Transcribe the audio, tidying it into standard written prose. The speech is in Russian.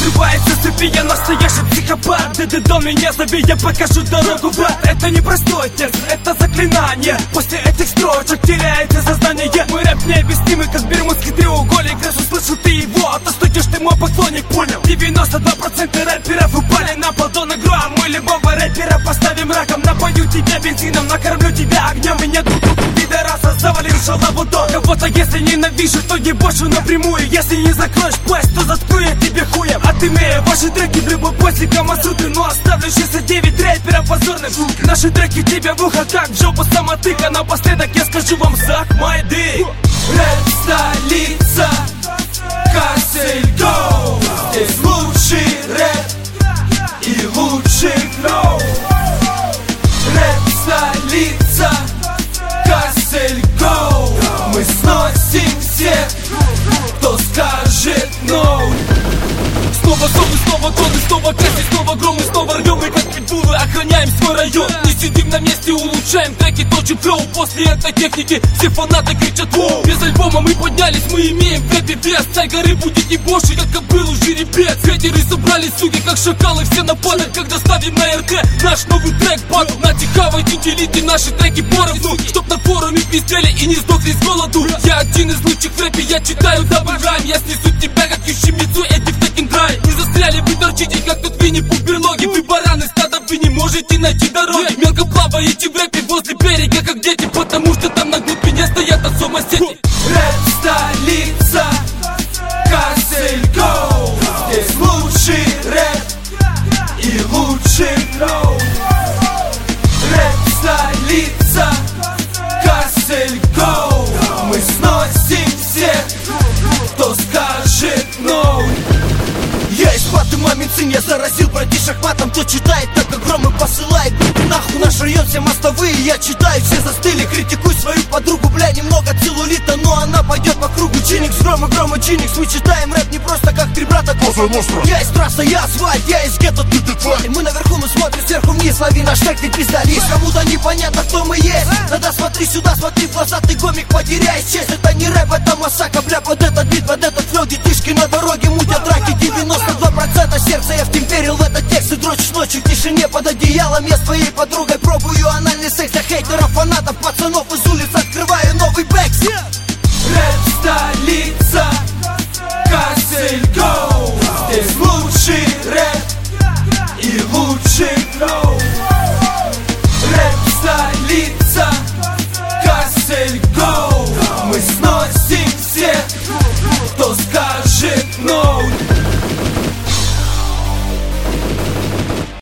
срывается с цепи, я настоящий психопат. Ты дал меня, зови, я покажу дорогу, брат. Это не простой текст, это заклинание. После этих строчек теряется сознание. Мой рэп необъяснимый, как бермудский треугольник. Раз услышал ты его, а то студишь ты мой поклонник, понял? 92% рэперов упали на полтона грамм. Мы любого рэпера поставим раком. Напою тебя бензином, накормлю тебя огнем. Меня тут пидораса завалил шалаву до. Кого-то если ненавижу, то ебошу напрямую. Если не закроешь пасть, то заткну я тебе хуем. Отымею ваши треки в любой позе Камасутры. Но оставлю 69 рэперов позорных. Наши треки тебе в ухо, как в жопу самотыка. Напоследок я скажу вам suck my dick. Рэп столица, Касельгоу. Здесь лучший рэп и лучший флоу. Рэп столица, Касельгоу. Мы сносим всех, кто скажет no. Снова зомби, снова годы, снова касси, снова громы, снова рвем. И как питбулы охраняем свой район. Не сидим на месте, улучшаем треки, точим флоу. После этой техники все фанаты кричат воу. Без альбома мы поднялись, мы имеем в рэпе вес. Царь горы будет не больше, как кобылу жеребец. Хейтеры собрались, суки, как шакалы, все нападают, когда ставим на РТ наш новый трек батл. На тихавайте, делите наши треки поровну, чтоб на форуме пиздели и не сдохли с голоду. Я один из лучших в рэпе, я читаю дабл райм. Я снесу тебя, как Ющемицу, Эдди в таким драй. Не застряли, вы торчите, как тут Винни-Пух в берлоге. Вы бараны стада, вы не можете найти дороги. Мелко плаваете в рэпе возле берега, как дети, потому что там на глубине стоят отцом-осети. Рэп столица, Касельгоу. Здесь лучший рэп и лучший флоу. Рэп столица, Касельгоу. Мы сносим всех, кто скажет no. Я из хваты мамин сын, я заразил братишек матом. Кто читает, так как громы посылает. Нахуй наш район, все мостовые я читаю. Все застыли, критикуй свою подругу. Бля, немного целлулита, но она пойдет по кругу. Чиникс, грома, Чиникс. Мы читаем рэп не просто как три брата. Я из трасса, я асфальт, я из гетто, ты Детройт. Мы наверху, мы смотрим сверху вниз. Лови наш трек, ты пиздалист. Кому-то непонятно, кто мы есть. Тогда смотри сюда, смотри в глаза, ты гомик, потеряй честь. Это не рэп, это массака, бля, под этот бит, под этот флоу. Детишки на дороге мутят драки, 92% сердца я втемперил в этот текст. И дрочишь ночью в тишине под одеялом. Я с твоей подругой пробую анальный секс для хейтеров, фанатов, пацанов